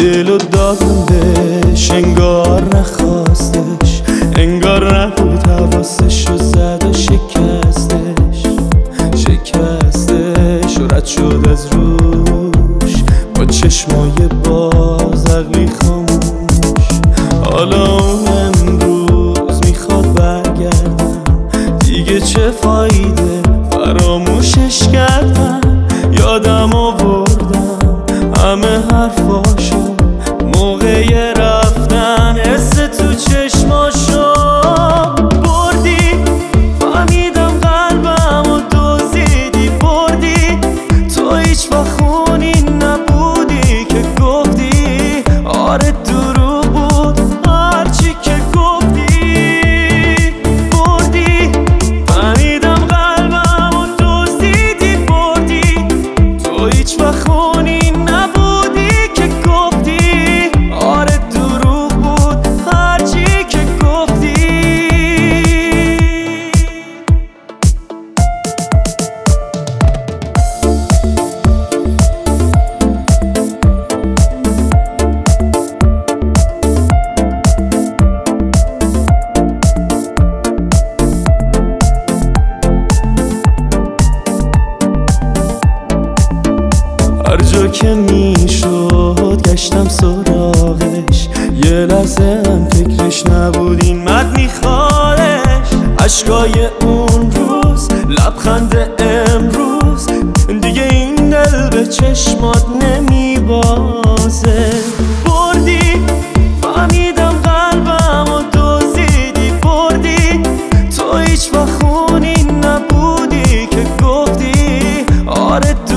دلو دادم بهش انگار نخواستش، انگار نبود حواسش و زد و شکستش و رد شد از روش با چشمای باز عقلی خاموش. حالا اون امروز میخواد برگردم، دیگه چه فایده فراموشش کردم. یادم آوردم همه حرفاشو موقع رفتن، حس تو چشماشو بردی. فهمیدم قلبم و دزدیدی بردی، تو هیچ وقت خونی نبودی که گفتی آره دروغ بود هرچی که گفتی بردی. فهمیدم قلبم و دزدیدی بردی، تو هیچ وقت خونی نبودی که گفتی آره دروغ بود هرچی که گفتی. هر جا که میشد گشتم سراغش، یه لحظه هم فکرش نبود این مرد میخوادش. عشقای اون روز، لبخند امروز، دیگه این دل به چشمات نمیبازه. بردی فهمیدم قلبم و دزدیدی بردی، تو هیچ وقت خونی نبودی که گفتی آره